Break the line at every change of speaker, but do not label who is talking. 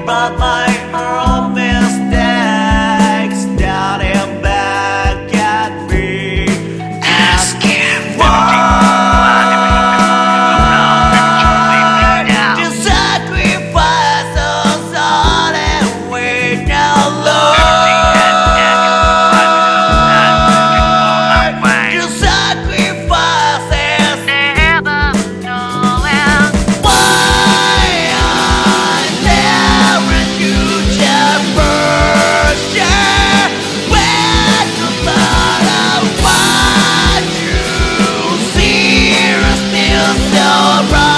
about my own mistakes, down and back at me, asking why to sacrifice us all and wait no Lord, to sacrifice us never knowing why I'm there and you just virgin with the thought of what you see is still so bright.